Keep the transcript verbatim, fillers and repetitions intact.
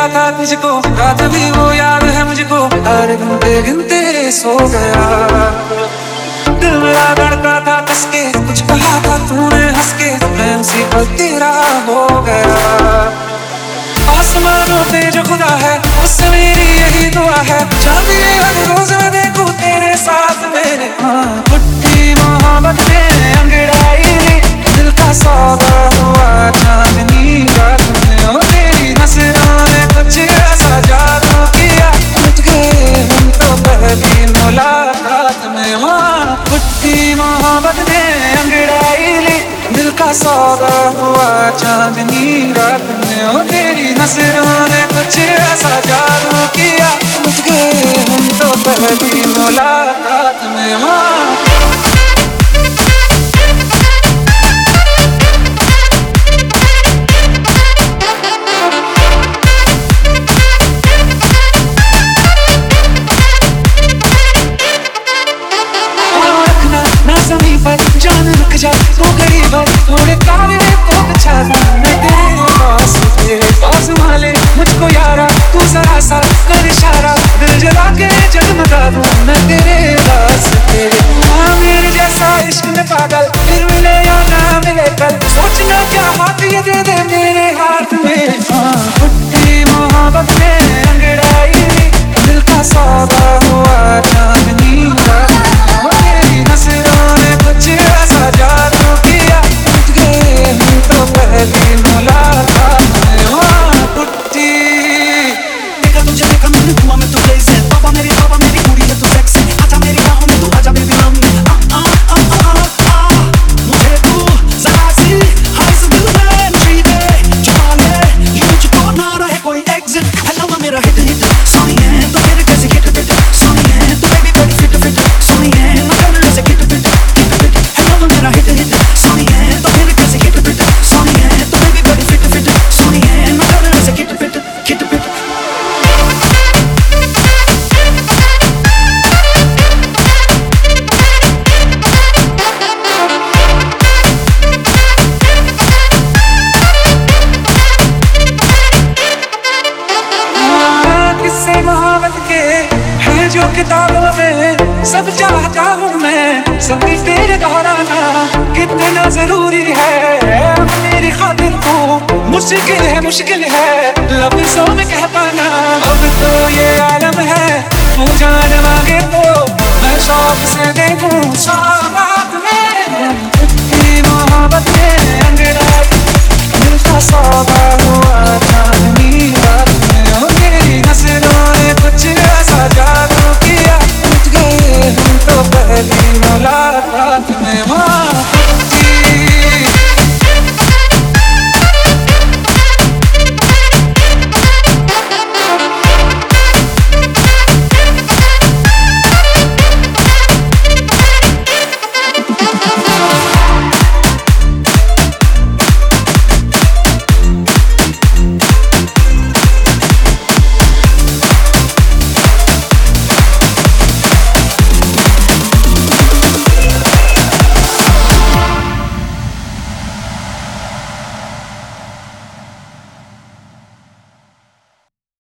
था तुझको, रात भी वो याद है मुझको, हर घंटे गिनते सो गया। दिल मेरा धड़का था कसके, कुछ कहा था तूने हंस के, मैं उसी पर तेरा हो गया। आसमानों पे जो खुदा है उससे मेरी यही दुआ है, चांदी हर रोज मैं देखूं तेरे साथ मेरे। हाँ फुट्टी मोहब्बत ने अंगड़ाई ली, दिल का सौदा हुआ चांदनी रात में। ओ तेरी नजरों ने कुछ ऐसा जादू किया, लुट गए हम तो पहली मुलाकात में। हाँ फुट्टी मोहब्बत ने अंगड़ाई ली, दिल का सौदा हुआ चांदनी रात में। ओ तेरी नजरों ने कुछ ऐसा जादू किया, लुट गए हम तो पहली मुलाकात में। हाँ जान रुक जा तू करीब, थोड़े काले तो बिछा दूं मैं तेरे पास, तेरे पास वाले मुझको यारा, तू जरा सा कर इशारा, दिल जला के जगमगा दूं मैं तेरे पास तेरे। हाँ मेरे जैसा इश्क में पागल फिर मिले या ना मिले कल, सोचना क्या हाथ ये दे दे मेरे हाथ में। हाँ फुट्टी मोहब्बत में अंगड़ाई, दिल का सौदा हुआ चांदनी रात में। तेरी नजरों ने कुछ ऐसा जादू किया, लुट गए हम तो पहली मुलाकात में। हाँ फुट्टी देखा तुझे देखा मैंने हुआ मैं तो crazy, पापा मेरी पापा मेरी कुड़ी है तू sexy, आजा मेरी बाहों में तू आजा baby love me। आ आ आ आ आ मुझे तू जरा सी हर इस दिल में मुझे दे, छुपा ले ये मुझको ना रहे कोई exit। हेलो मेरा hit hit सोनी है तो फिर कैसे hit hit, सोनी है तो baby बड़ी fit fit, सोनी है ना करना ऐसे hit fit hit fit। Hello मेरा hit hit सोनी है तो फिर कैसे hit fit, सोनी है तो baby बड़ी fit fit, सोनी है ना करना ऐसे hit fit hit fit। मोहब्बत के है जो किताबों में, सब चाहता हूँ मैं सभी तेरे दोहराना, कितना जरूरी है मेरी खातिर तू, मुश्किल है मुश्किल है लफ्ज़ों में कह पाना। अब तो ये आलम है, तू जान मांगे तो मैं शौक से देखूं।